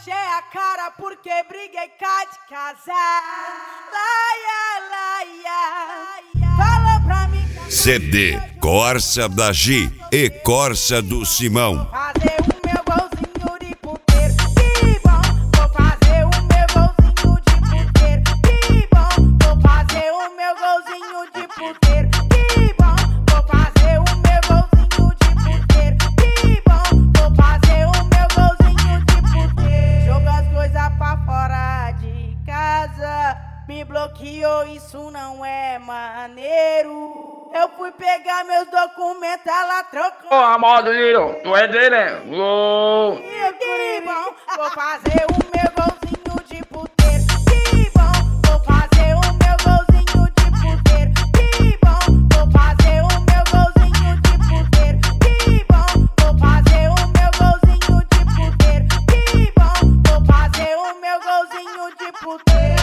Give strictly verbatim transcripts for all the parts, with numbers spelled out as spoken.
enchei a cara porque briguei cá de casar. Laia, laia, fala pra mim. C D Corsa da Gi e Corsa do Simão. Fazer o meu golzinho de puteiro, que bom. Vou fazer o meu golzinho de puteiro, que bom. Vou fazer o meu golzinho de puteiro, que bom. Vou fazer o meu golzinho de puteiro, que bom. Vou fazer o meu golzinho de puteiro. Jogo as coisas pra fora de casa, me bloqueou, isso não é maneiro. Eu fui pegar meus documentos, ela trocou. Ô, amor do Niro, tu é dele, né? Ô. Que bom, vou fazer o meu golzinho de puteiro, que bom. Vou fazer o meu golzinho de puteiro, que bom. Vou fazer o meu golzinho de puteiro, que bom. Vou fazer o meu golzinho de puteiro, que bom. Vou fazer o meu golzinho de puteiro.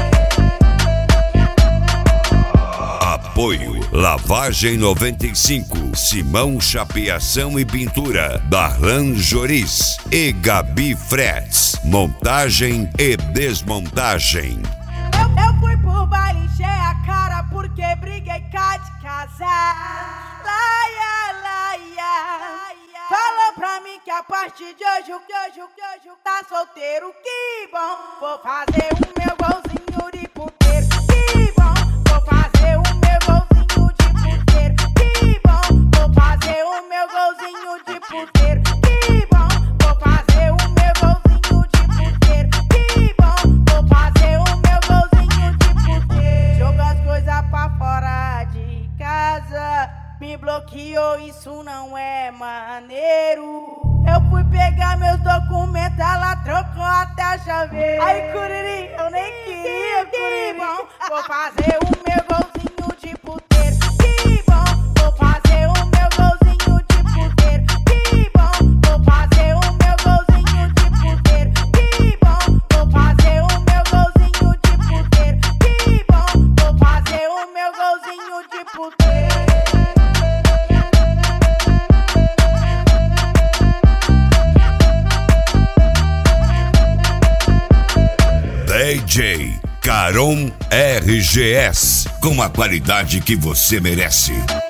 Apoio Lavagem noventa e cinco, Simão Chapeação e Pintura, Darlan Joris e Gabi Frets, montagem e desmontagem. Eu, eu fui pro baile, enchei a cara porque briguei cá de casar. Laia, laia, fala pra mim que a partir de hoje, que hoje, que hoje tá solteiro, que bom. Vou fazer o meu golzinho de puteiro, que bom. Vou fazer o meu golzinho de puteiro, que bom. Vou fazer o meu golzinho de puteiro, que bom. Vou fazer o meu golzinho de puteiro, que bom. Vou fazer o meu golzinho de puteiro. Jogo as coisas pra fora de casa, me bloqueou, isso não é maneiro. Eu fui pegar meus documentos, ela trocou até a chave. Aí, Curiri, eu nem queria, que bom. Vou fazer o meu golzinho de puteiro, que bom. Vou fazer o meu golzinho de puteiro, que bom. Vou fazer o meu golzinho de puteiro, que bom. Vou fazer o meu golzinho de puteiro, que bom. Vou fazer o meu golzinho de puteiro. D J Caron R G S, com a qualidade que você merece.